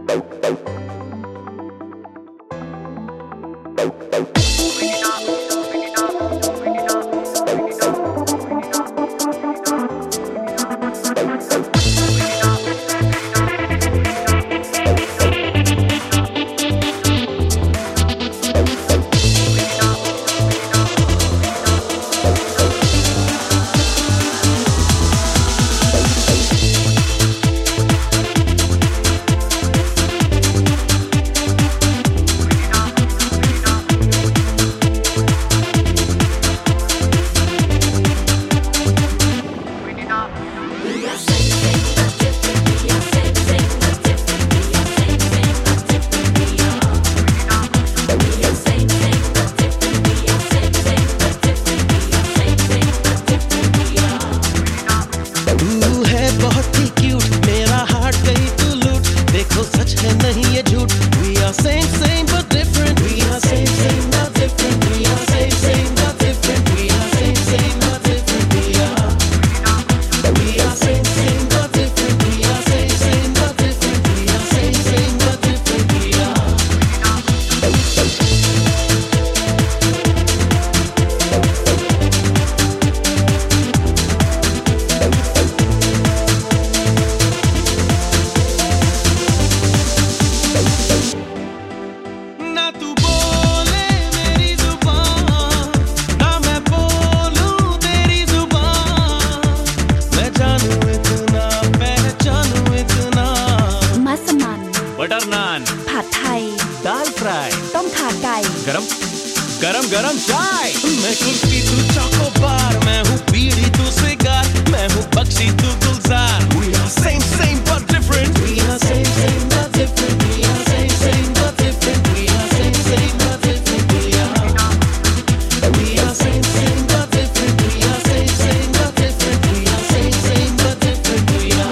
Butter नान, ผัดไทย दाल fry, ต้มข่าไก่ गरम गरम गरम चाय। मैं कुल्फी तू चोकोबार, मैं हूँ बीड़ी तू सिगार, मैं हूँ बख्शी तू गुलजार। We are same same but different. We are same same but different. We are same same but different. We are same same but different. We are same same but different. We are same same but different. We are same same but different. We are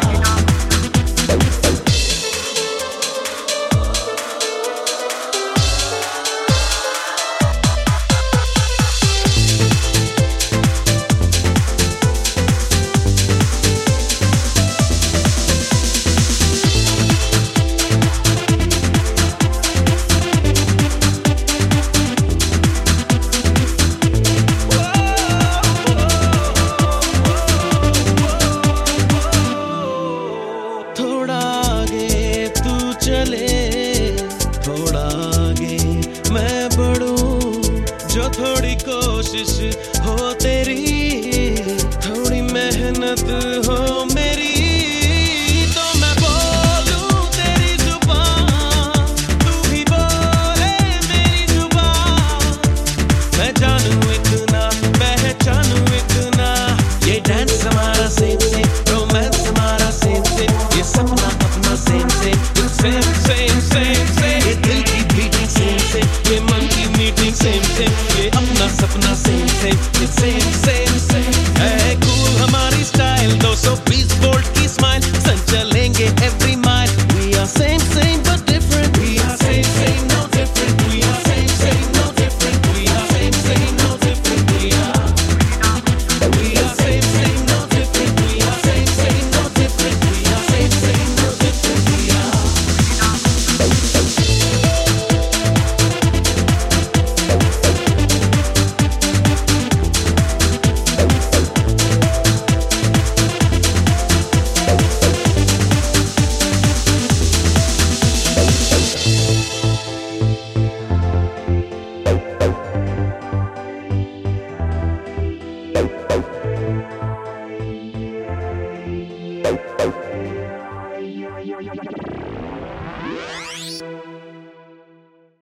थोड़ा आगे मैं बढ़ूं, जो थोड़ी कोशिश हो तेरी